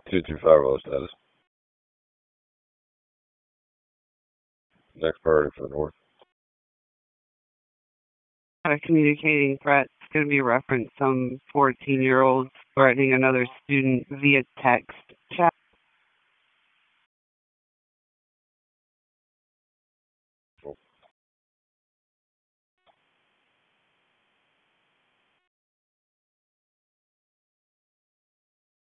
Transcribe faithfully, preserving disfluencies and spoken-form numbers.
two two five low status. Next priority for the North. A communicating threat is going to be referenced some fourteen-year-olds threatening another student via text